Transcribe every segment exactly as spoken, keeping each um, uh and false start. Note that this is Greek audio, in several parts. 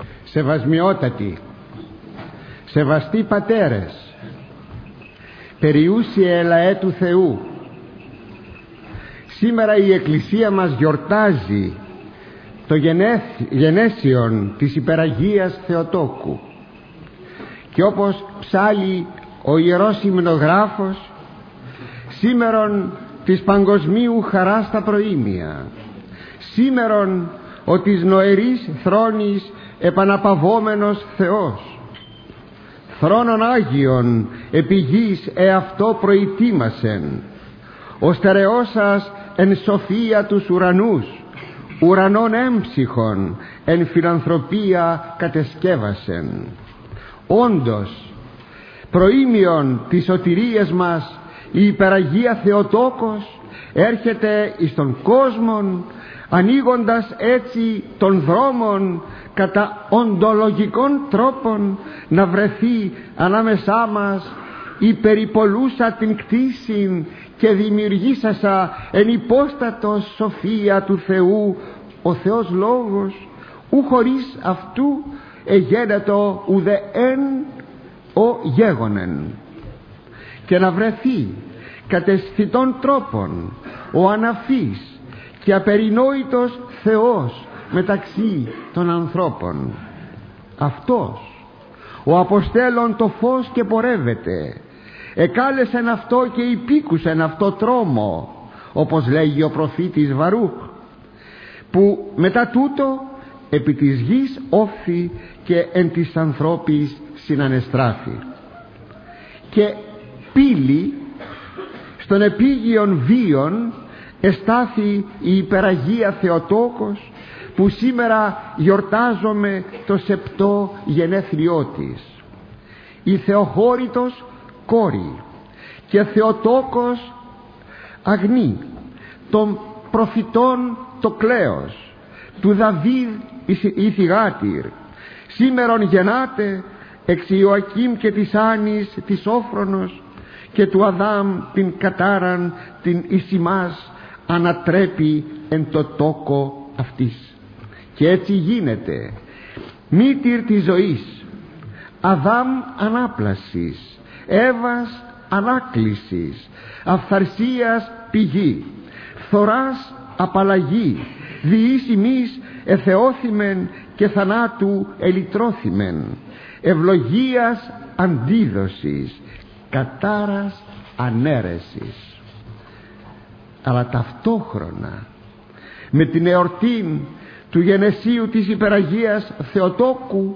Σεβασμιότατοι, σεβαστοί πατέρες, περιούσιε λαέ του Θεού, σήμερα η Εκκλησία μας γιορτάζει το γενέσιον της Υπεραγίας Θεοτόκου, και όπως ψάλλει ο Ιερός Υμνογράφος, σήμερον της παγκοσμίου χαράς τα προήμια, σήμερον ο της νοερής θρόνης επαναπαυόμενος Θεός, θρόνον Άγιον επί γης εαυτό προητήμασεν, ο στερεώσας εν σοφία τους ουρανούς, ουρανών έμψυχων εν φιλανθρωπία κατεσκεύασεν. Όντως προήμιον της σωτηρίας μας η Υπεραγία Θεοτόκος έρχεται εις τον κόσμον, ανοίγοντας έτσι των δρόμων κατά οντολογικών τρόπων να βρεθεί ανάμεσά μας υπερυπολούσα την κτήσιν και δημιουργήσασα εν υπόστατο σοφία του Θεού ο Θεός Λόγος, ου χωρίς αυτού εγένετο ουδε εν ο γέγονεν, και να βρεθεί καταισθητών τρόπων ο αναφής και απερινόητος Θεός μεταξύ των ανθρώπων. Αυτός ο αποστέλων το φως και πορεύεται, εκάλεσεν αυτό και υπήκουσεν αυτό τρόμο, όπως λέγει ο προφήτης Βαρούχ, που μετά τούτο επί της γης όφθη και εν της ανθρώπης συνανεστράφη. Και πύλη στον επίγειον βίον εστάθη η Υπεραγία Θεοτόκος, που σήμερα γιορτάζομαι το σεπτό γενέθλιό της. Η Θεοχώρητος κόρη και Θεοτόκος αγνή, των προφητών το κλέος, του Δαβίδ η θυγάτηρ, σήμερον γεννάται εξ Ιωακήμ και της Άνης της Όφρονος, και του Αδάμ την κατάραν την εις ημάς ανατρέπει εν το τόκο αυτής. Και έτσι γίνεται μήτηρ της ζωής, Αδάμ ανάπλασης, Εύας ανάκλησης, αυθαρσίας πηγή, φθοράς απαλλαγή, διείς ημείς εθεώθημεν και θανάτου ελυτρώθημεν, ευλογίας αντίδοσης, κατάρας ανέρεσης. Αλλά ταυτόχρονα με την εορτή του γενεσίου της Υπεραγίας Θεοτόκου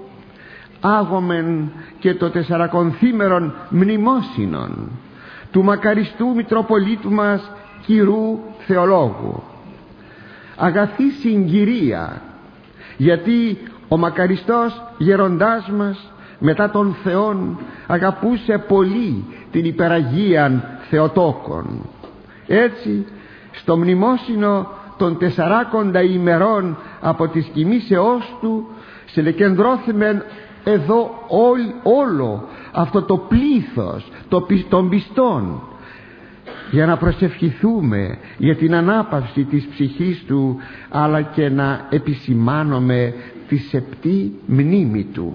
άγομεν και το τεσσαρακονθήμερον μνημόσυνον του μακαριστού Μητροπολίτου μας Κυρού Θεολόγου. Αγαθή συγκυρία, γιατί ο μακαριστός γεροντάς μας μετά τον Θεόν αγαπούσε πολύ την Υπεραγίαν Θεοτόκον. Έτσι στο μνημόσυνο των τεσσαράκοντα ημερών από της κοιμήσεώς του συγκεντρώθημεν εδώ όλ, όλο αυτό το πλήθος το, των πιστών, για να προσευχηθούμε για την ανάπαυση της ψυχής του, αλλά και να επισημάνουμε τη σεπτή μνήμη του.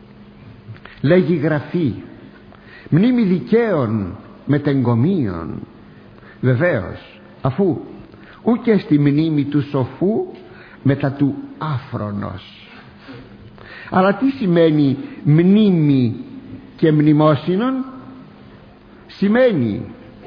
Λέγει Γραφή, μνήμη δικαίων μετεγκομίων. Βεβαίως, αφού ούκε στη μνήμη του σοφού μετά του άφρονος. Αλλά τι σημαίνει μνήμη και μνημόσυνον? Σημαίνει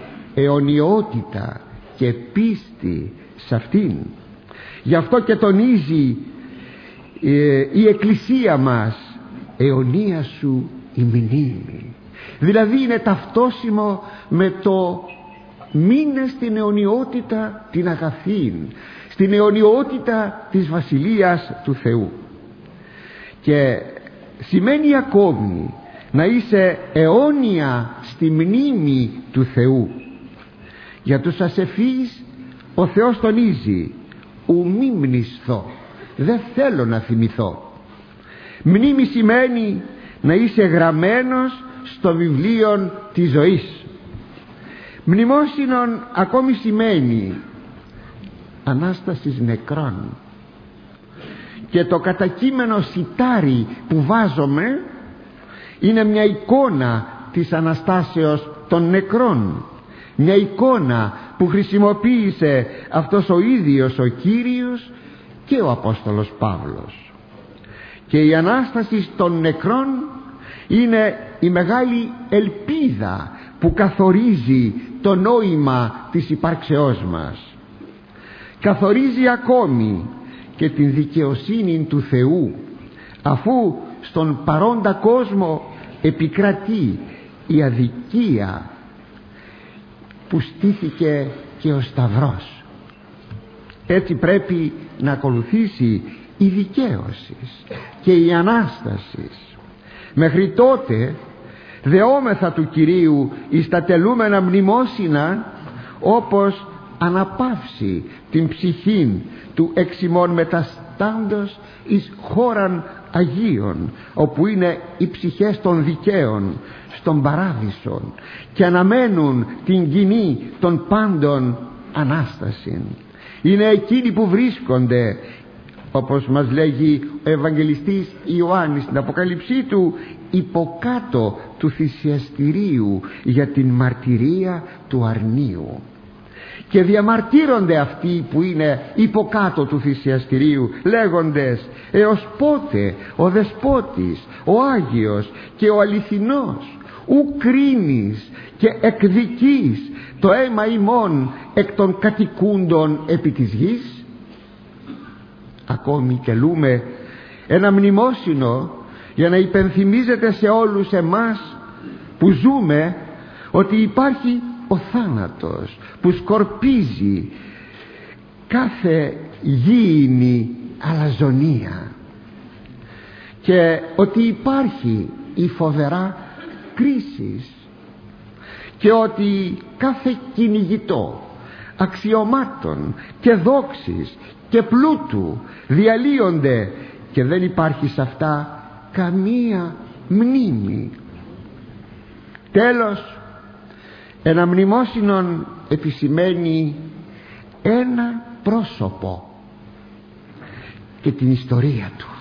αιωνιότητα και πίστη σε αυτήν. Γι' αυτό και τονίζει ε, η Εκκλησία μας, αιωνία σου η μνήμη. Δηλαδή είναι ταυτόσιμο με το μείνε στην αιωνιότητα την αγαθήν, στην αιωνιότητα της Βασιλείας του Θεού. Και σημαίνει ακόμη να είσαι αιώνια στη μνήμη του Θεού. Για τους ασεφείς ο Θεός τονίζει, ου μη μνησθώ, δεν θέλω να θυμηθώ. Μνήμη σημαίνει να είσαι γραμμένος στο βιβλίο της ζωής. Μνημόσυνον ακόμη σημαίνει Ανάστασης νεκρών. και το κατακείμενο σιτάρι που βάζομαι είναι μια εικόνα της Αναστάσεως των νεκρών, μια εικόνα που χρησιμοποίησε αυτός ο ίδιος ο Κύριος και ο Απόστολος Παύλος. Και η Ανάσταση των νεκρών είναι η μεγάλη ελπίδα που καθορίζει το νόημα της υπάρξεώς μας. Καθορίζει ακόμη και την δικαιοσύνη του Θεού, αφού στον παρόντα κόσμο επικρατεί η αδικία που στήθηκε και ο Σταυρός. Έτσι πρέπει να ακολουθήσει η δικαίωση και η Ανάσταση. Μέχρι τότε δεόμεθα του Κυρίου εις τα τελούμενα μνημόσυνα, όπως αναπαύσει την ψυχήν του εξημών μεταστάντος εις χώραν Αγίων, όπου είναι οι ψυχές των δικαίων στον παράδεισον και αναμένουν την κοινή των πάντων Ανάσταση. Είναι εκείνοι που βρίσκονται, όπως μας λέγει ο Ευαγγελιστής Ιωάννης στην Αποκάλυψή του, υποκάτω του θυσιαστηρίου για την μαρτυρία του αρνίου. Και διαμαρτύρονται αυτοί που είναι υποκάτω του θυσιαστηρίου, λέγοντες: έως πότε ο Δεσπότης, ο Άγιος και ο Αληθινός ου κρίνεις και εκδικείς το αίμα ημών εκ των κατοικούντων επί της γης? Ακόμη τελούμε ένα μνημόσυνο για να υπενθυμίζεται σε όλους εμάς που ζούμε ότι υπάρχει ο θάνατος που σκορπίζει κάθε γήινη αλαζονία και ότι υπάρχει η φοβερά κρίση και ότι κάθε κυνηγητό αξιωμάτων και δόξης και πλούτου διαλύονται και δεν υπάρχει σε αυτά καμία μνήμη. Τέλος, ένα μνημόσυνον επισημαίνει ένα πρόσωπο και την ιστορία του,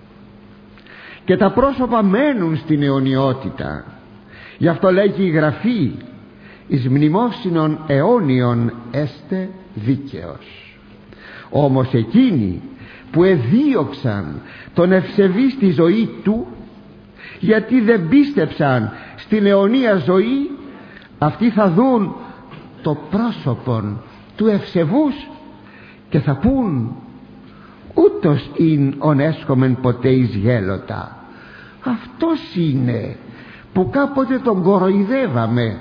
και τα πρόσωπα μένουν στην αιωνιότητα. Γι' αυτό λέγει η Γραφή: εις μνημόσυνον αιώνιον έστε δίκαιος. Όμως εκείνοι που εδίωξαν τον ευσεβή στη ζωή του, γιατί δεν πίστεψαν στην αιωνία ζωή, αυτοί θα δουν το πρόσωπον του ευσεβούς και θα πούν: ούτως ειν ονέσχομεν ποτέ εις γέλοτα. Αυτός είναι που κάποτε τον κοροϊδεύαμε.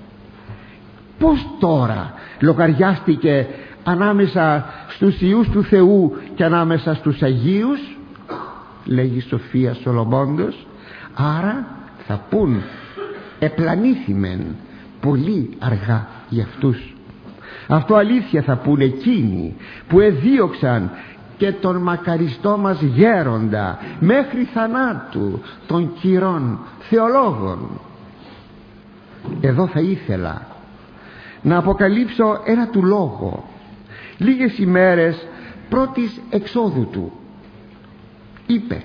Πως τώρα λογαριάστηκε ανάμεσα στους ιούς του Θεού και ανάμεσα στους Αγίους, λέγει η Σοφία Σολομώντος. Άρα θα πούν: επλανήθημεν πολύ αργά για αυτούς. Αυτό αλήθεια θα πούν εκείνοι που εδίωξαν και τον μακαριστό μας γέροντα μέχρι θανάτου των κυρών θεολόγων. Εδώ θα ήθελα να αποκαλύψω ένα του λόγο. Λίγες ημέρες πρώτης εξόδου του είπε: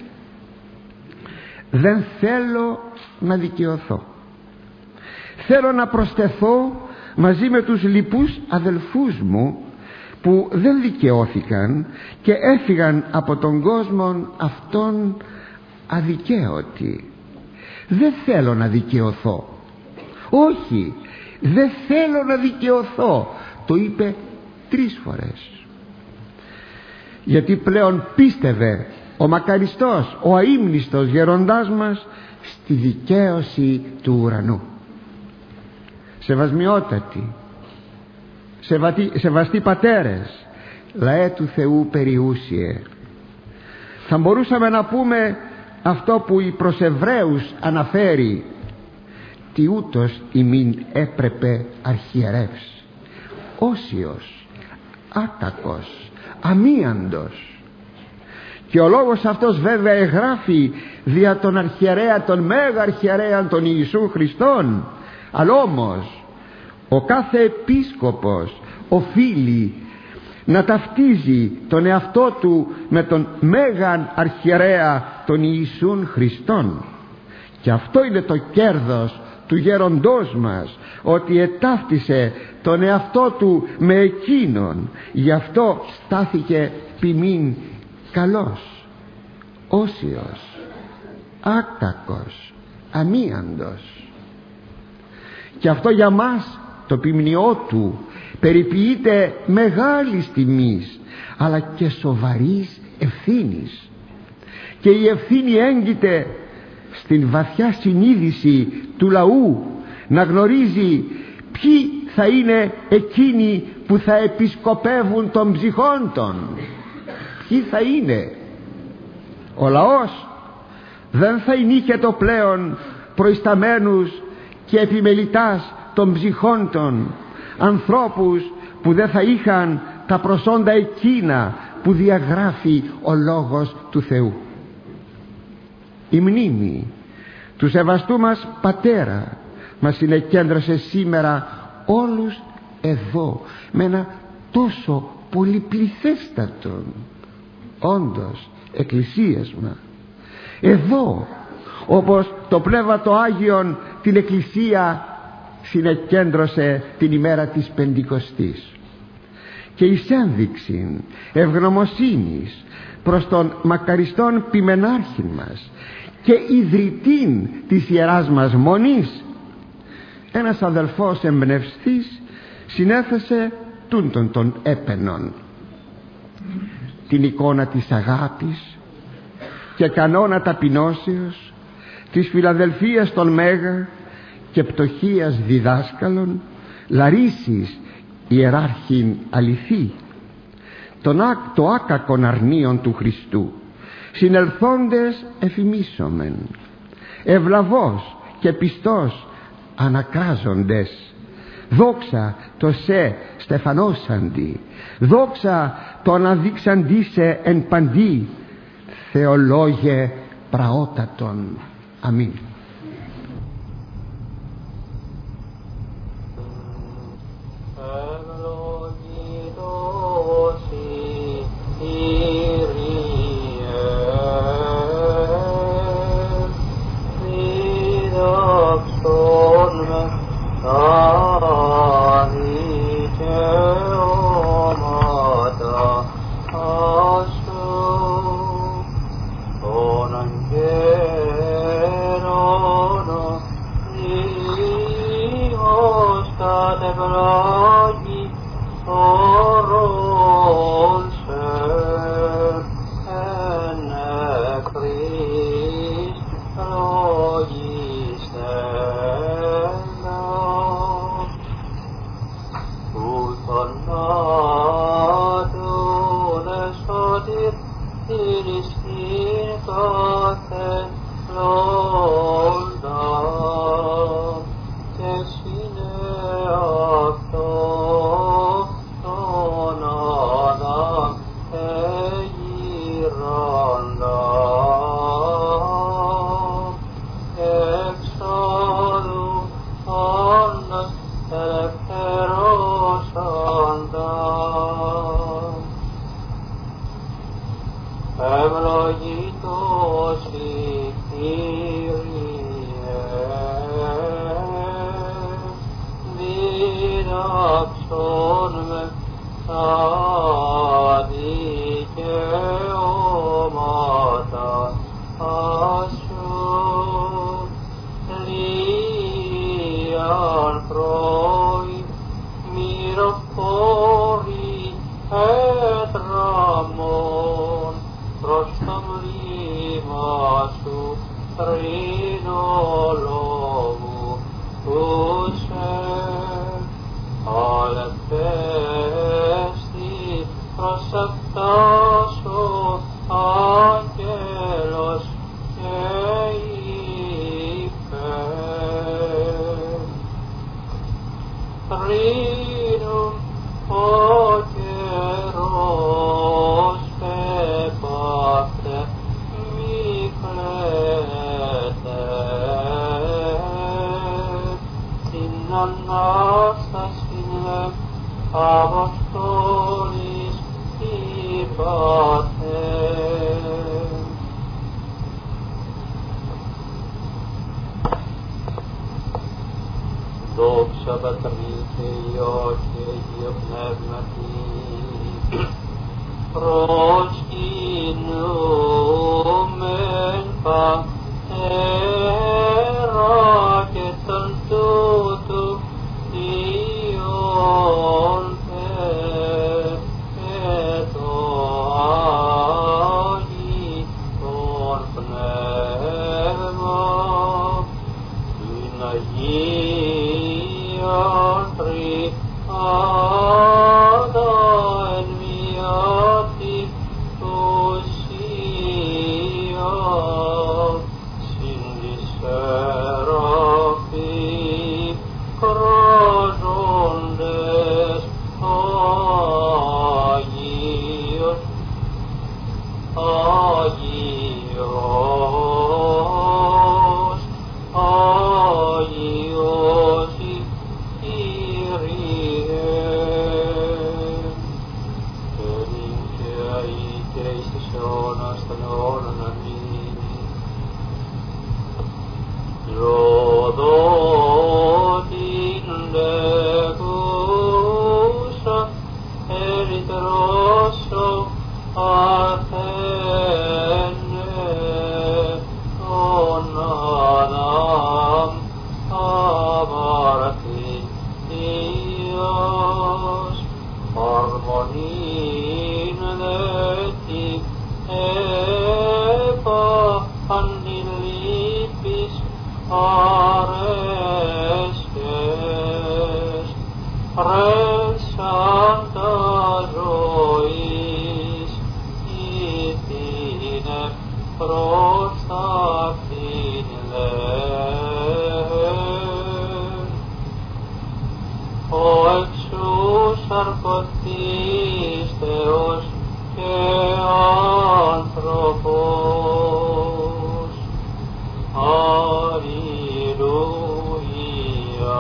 δεν θέλω να δικαιωθώ, θέλω να προστεθώ μαζί με τους λοιπούς αδελφούς μου που δεν δικαιώθηκαν και έφυγαν από τον κόσμο αυτόν αδικαίωτοι. Δεν θέλω να δικαιωθώ, όχι, δεν θέλω να δικαιωθώ. Το είπε τρεις φορές, γιατί πλέον πίστευε ο μακαριστός, ο αείμνηστος γεροντάς μας στη δικαίωση του ουρανού. Σεβασμιότατοι, σεβατοί, σεβαστοί πατέρες, λαέ του Θεού περιούσιε, θα μπορούσαμε να πούμε αυτό που η προς Εβραίους αναφέρει: τι ούτως ημίν έπρεπε αρχιερεύς, όσιος, άτακος, αμίαντος. Και ο λόγος αυτός βέβαια εγγράφει δια τον αρχιερέα, τον μέγα αρχιερέα τον Ιησού Χριστόν. Αλλά όμως ο κάθε επίσκοπος οφείλει να ταυτίζει τον εαυτό του με τον Μέγαν Αρχιερέα τον Ιησούν Χριστόν. Και αυτό είναι το κέρδος του γέροντός μας, ότι ετάφτισε τον εαυτό του με εκείνον. Γι' αυτό στάθηκε ποιμήν καλός, όσιος, άκακος, αμίαντος. Και αυτό για μας το ποιμνιό του περιποιείται μεγάλης τιμής, αλλά και σοβαρής ευθύνης. Και η ευθύνη έγκυται στην βαθιά συνείδηση του λαού να γνωρίζει ποιοι θα είναι εκείνοι που θα επισκοπεύουν των ψυχών των. Ποιοι θα είναι. Ο λαός δεν θα ενίχετο πλέον προϊσταμένους και επιμελητάς των ψυχών των, ανθρώπους που δεν θα είχαν τα προσόντα εκείνα που διαγράφει ο Λόγος του Θεού. Η μνήμη του σεβαστού μας πατέρα μας συνεκέντρωσε σήμερα όλους εδώ με ένα τόσο πολυπληθέστατο όντως εκκλησίασμα. Εδώ όπως το Πνεύμα το Άγιον την Εκκλησία συνεκέντρωσε την ημέρα της Πεντηκοστής. Και εις ένδειξη ευγνωμοσύνης προς τον μακαριστόν ποιμενάρχην μας και ιδρυτήν της Ιεράς μας Μονής, ένας αδελφός εμπνευστής συνέθεσε τούτον των έπαινων, την εικόνα της αγάπης και κανόνα ταπεινώσεως, της φιλαδελφίας των Μέγα και πτωχίας διδάσκαλων, Λαρίσης ιεράρχην αληθή, τον ά, το άκακον αρνίον του Χριστού, συνελθόντες εφημίσομεν, ευλαβός και πιστός ανακράζοντες, δόξα το σε στεφανώσαντι, δόξα το αναδείξαντίσε εν παντή, Θεολόγε πραότατον. Αμήν. Αποστόλης δόξα Πατρί και Υιό και Αγίο Πνεύματι, προσκυνούμεν Πατέρα και τον τούτου Υιόν και το Άγιον Πνεύμα, την Αγίαν Τριάδα εν μιάτι ουσία, συν της σεράφη κράζοντες Άγιος, Άγιος, Άγιος Κύριε, και νυν και αεί και εις της αιώνας των αιώνων. Αμήν. Ροδότην λέγουσα ερητρώσω Αθένε τον Αδάμ αμαρτίας, αρμονήν δε την έπα αντιλήπης αρέσκες, ρέσαν τα ζωής, ήτινε προς αυτήν λεν. Ο εξούς αρκωτής Θεός και άνθρωπος. Αλληλούια,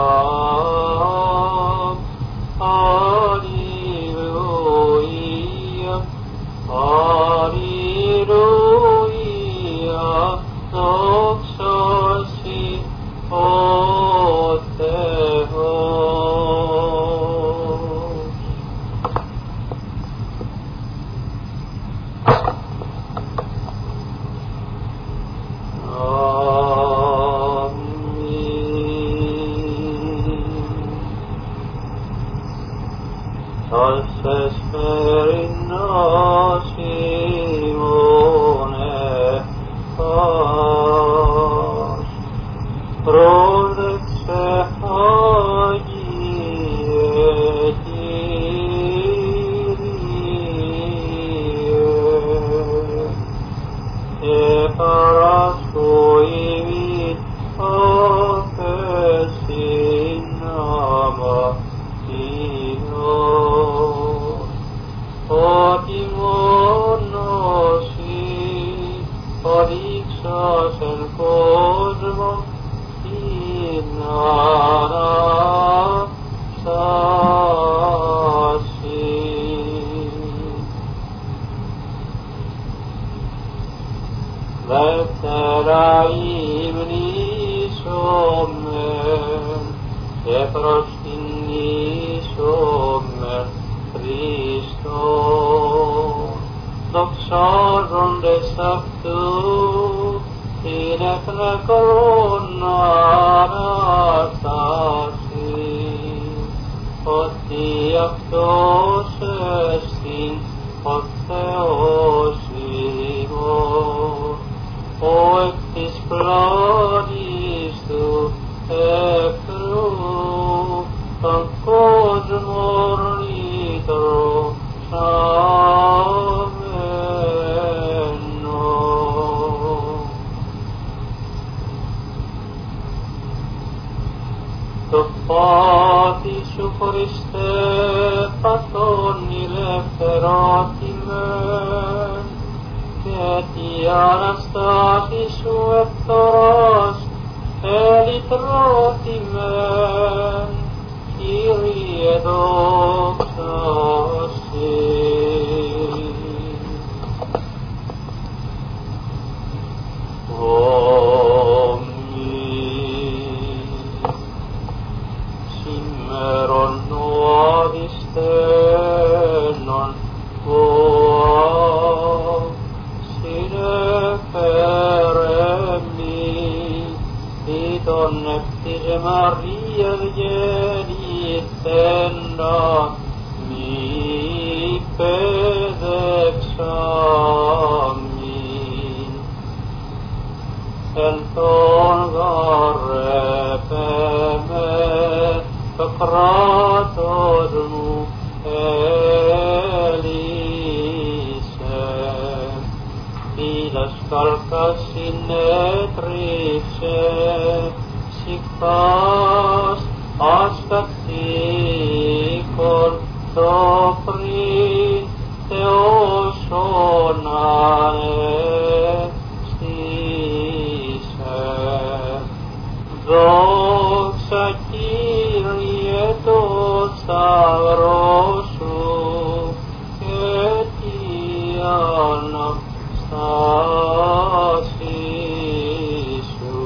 Αλληλούια, Αλληλούια, δόξα σοι ο Θεός. Αμήν. Εσπερινός ημώνε πας, πρόσδεξε Άγιε Κύριε, και παράσχου ημίν αφέσιν αμαρτίων, ότι μόνος Συ οδείξας εν κόσμο την Ανάσταση. Δεύτερα υμνήσομεν και προσκυνήσομεν Χριστόν, δοξάζοντες αυτού την εκνεκρόν Ανάσταση, ότι αυτός εστιν ο Θεός ημών, ο εκ της πλάνης του εχθρού τον κόσμον λυτρώσαμενο. Το πάθη σου Χριστέ παθών ηλευθερότιμεν, και τη Αναστάση σου ευθοράς ελυτρότιμεν, Κύριε δόξα Συ. Αμήν. ευτύζε Μαρία γεννηθέντα, μη παιδεξάμιν. Εν τον γαρέπεμε το κράτος μου έλυσε. Διδασκάλκας συνέτριψε, σιχτάς ασκαθήκον το πριν Θεός ανέστησε. Δόξα Κύριε το σταυρό σου και τη Αναστάση σου.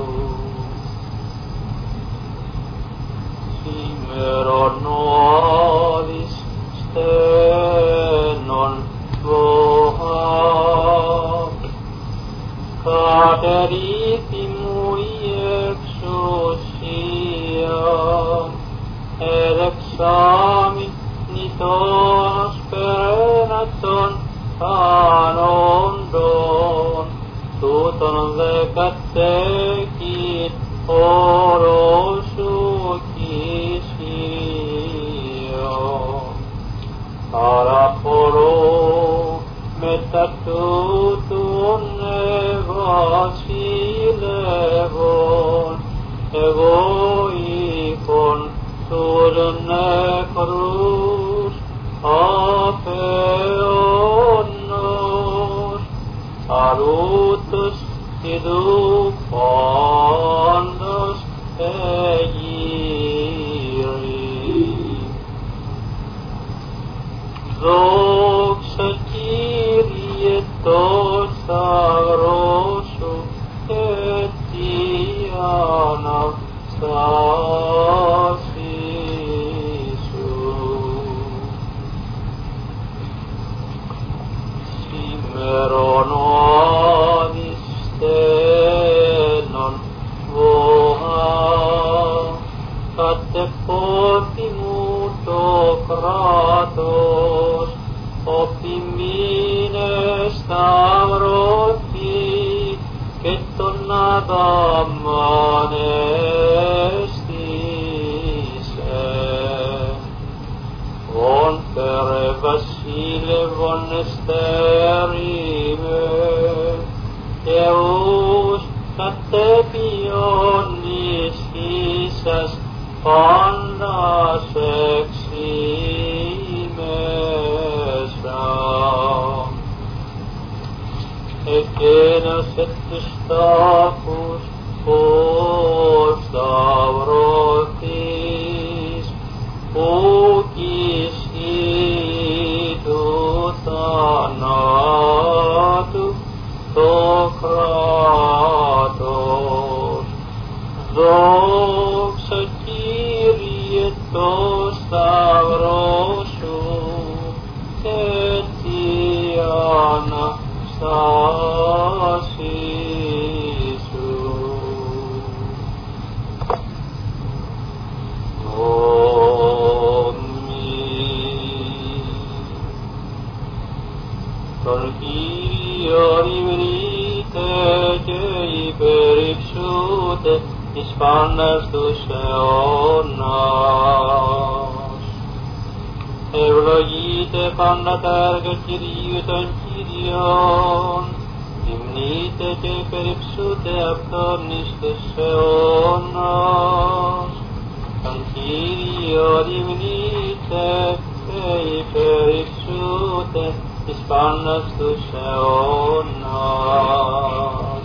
Σήμερον ο Άδης στένον βοά, κατερίφη μου η εξουσία, εδεξάμιν νητός περένατον ανόντων, τούτον δε κατέχει όρος σου Κησία. Παραπορώ μετά τούτον ευασιλεύων, εγώ ήχον τους νεκρούς απεώνος, αρούτος ειδού πάντως εγείρει. Δόξα Κύριε το σταυρό σου και τη Αναστάση σου. Σήμερον ο Άδης στένον βοά, κατεπόθη μου το κράτος, οπιμήνε σταυρωθεί και τον Αδάμ ανέστησε. Ον περε βασίλευον εστερήμε, και ους κατέπιον ισχύσας πάντας εξήμεσα. Εκείνος εκ τους τάφους πως σταυρωθείς, ουκ ισχύει του θανάτου το κράτος. Δόξα Κύριε το σταυρό σου και τη Αναστάση σου. Τον Κύριο υμνείτε και υπερυψούτε εις πάντας τους αιώνας. Ευλογείτε πάντα τα έργα Κυρίου των Κύριων, υμνείτε και υπερυψούτε αυτόν εις τους αιώνας. Τον Κύριο υμνείτε και υπερυψούτε εις πάντας τους αιώνας.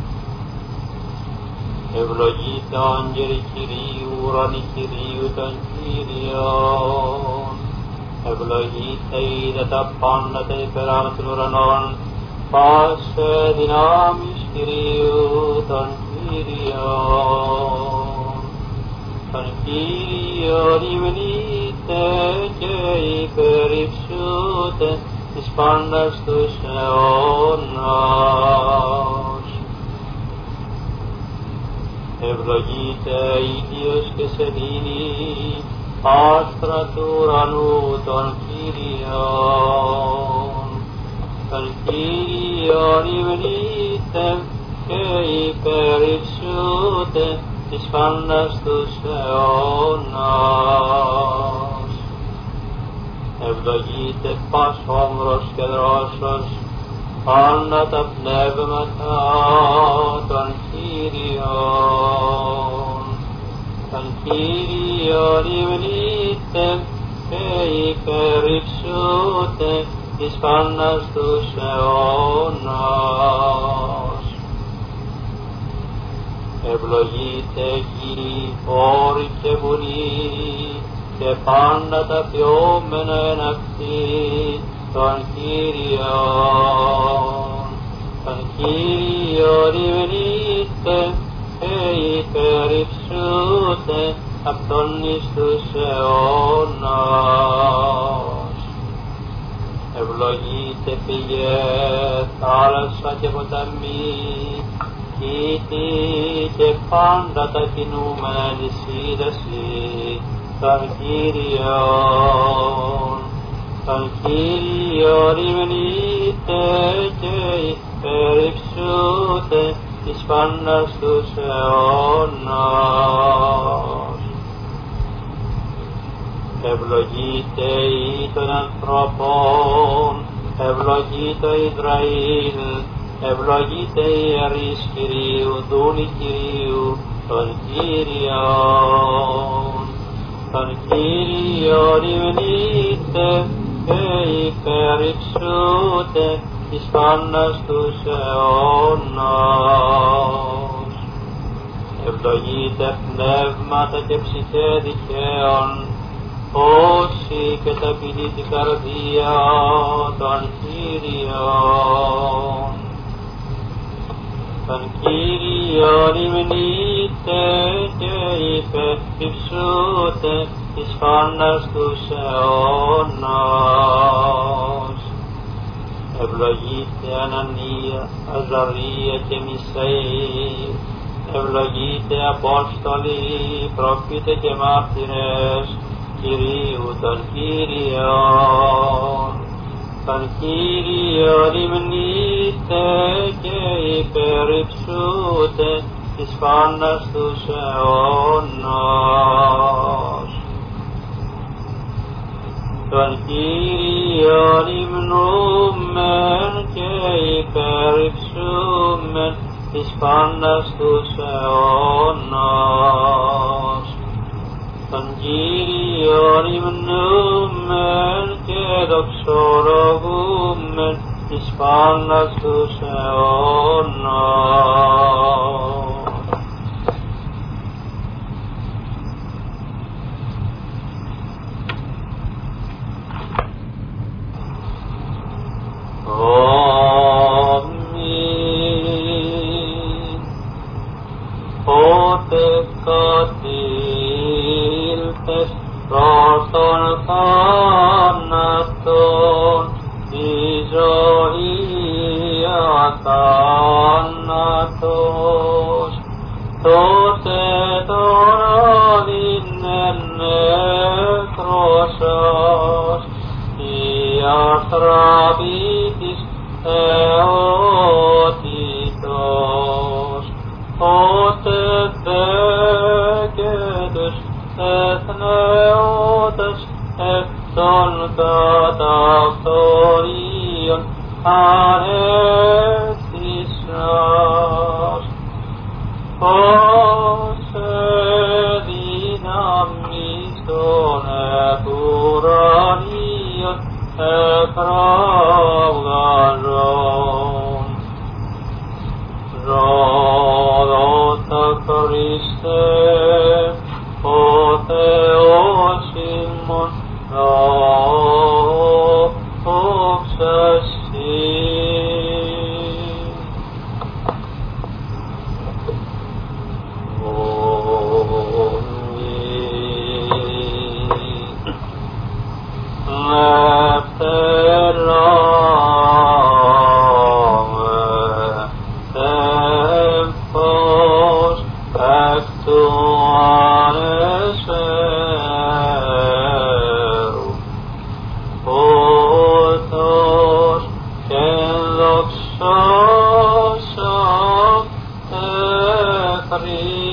Ευλογείτε άγγελοι Κυρίου, ουρανοί Κυρίου των Κύριων. Ευλογείτε είδε τα πάντα τα υπεράνω των ουρανών, πάσε δυνάμεις Κυρίου των Κύριων. Τον Κύριο υμνείτε και υπερυψούτε εις πάντας τους αιώνας. Ευλογείται ίδιος και σελήνη, άστρα του ουρανού των Κύριων. Τον Κύριον υμνείτε και υπερυψούτε της φάντας τους αιώνας. Ευλογείται πας όμβρος και δρόσος, πάντα τα πνεύματα των Κύριων. Τον Κύριον υμνείτε και υπερυψούτε της φάντας τους αιώνας. Ευλογείται γη, όρη και βουλή και πάντα τα πιόμενα εν αυτή των Κύριων. Τον Κύριον υμνείτε και υπερυψούτε απ' τον εις τους αιώνας. Ευλογείται πηγέ, θάλασσα και ποταμοί, κήτη και πάντα τα κινούμενα νησίδαση των Κύριων. Τον Κύριον υμνείτε και υπερυψούτε της φάντας τους αιώνας. Ευλογείται η των ανθρώπων, ευλογείται η Ισραήλ, ευλογείται η ιερείς Κυρίου, δούλοι Κυρίου, των Κύριων. Τον Κύριον υμνείτε και υπερυψούτε της φάντας τους αιώνας. Ευλογείται πνεύματα και ψυχέ δικαίων, όσοι και ταπεινή την καρδία των Κύριων. Τον Κύριον υμνείτε και υπερυψούτε της φάντας τους αιώνας. Ευλογείται Ανανία, Αζαρία και Μισαήλ, ευλογείται Απόστολοι, προφήτε και μάρτυρες Κυρίου των Κύριων. Τον Κύριον υμνείτε και υπερυψούτε της φάντας τους αιώνας. Τον Κύριον υμνούμεν και υπερυψούμεν της φάντας τους αιώνας. Τον Κύριον υμνούμεν και δοξολογούμεν της φάντας τους αιώνας. Αμήν. Ότε κατήλθες προς τον θάνατον, τη ζωή αθάνατος, τότε τώρα δίνεν νεκρός η αστραπή της θεότητος, τότε δε και τους εθνεώτες εκ των καταυτορίων ανέστησας. Όσε δύναμις των επουρανίων εκραυγαζών. Ρόδοτα Χριστέ, ο Θεός ημών, δόξα Συ. Ευχός εκ χρήση